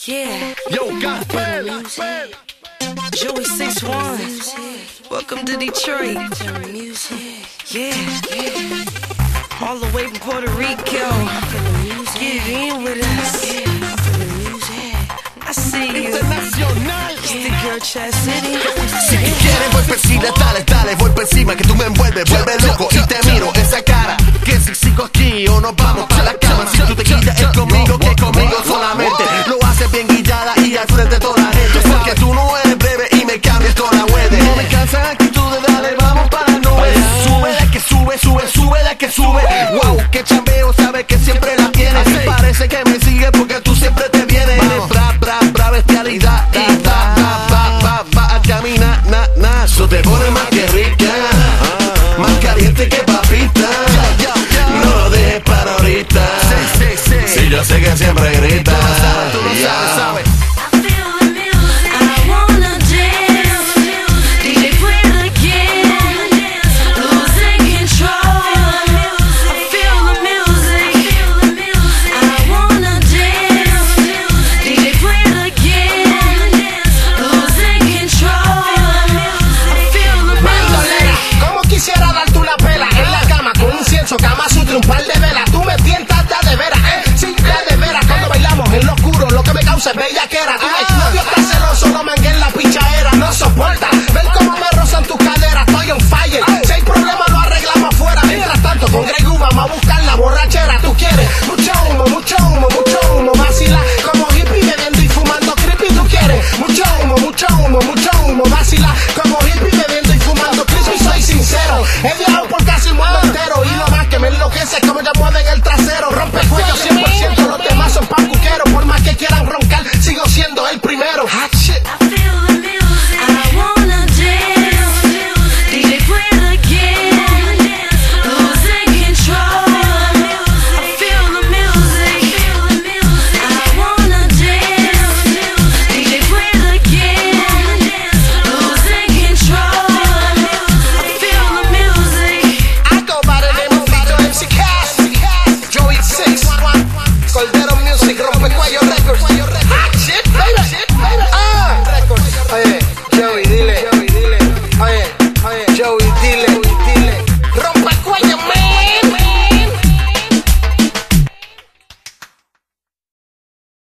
Yeah. Yo, Gospel. Joey 6'1". Welcome to Detroit. Yeah. All the way from Puerto Rico. Get in with us. I see you. Internacional. It's the girl Chat City. Si tú quieres voy per encima, dale, dale, voy per encima, que tú me envuelves, vuelve loco y te miro esa cara. Que si sigo aquí o nos vamos para la cama. Si tú te quitas es conmigo, que conmigo solamente. Lo haces bien guillada y al frente de toda la gente. Porque tú no eres breve y me cambias toda la huede. No me cansan actitudes, dale, vamos para la nube. Sube la que sube, sube, sube la que sube. Wow, que chambeo, sabes que siempre la tienes. Parece que me sigue porque tú siempre te vienes. Eres bra, bestialidad. Y va a caminar, eso te pone más que rica, más caliente que papita. No lo dejes para ahorita. Si yo sé que siempre grita. Tú lo sabes. Cama Sutra, un par de velas, tú me tientas de veras, sí, de veras, cuando bailamos en lo oscuro, lo que me causa es bella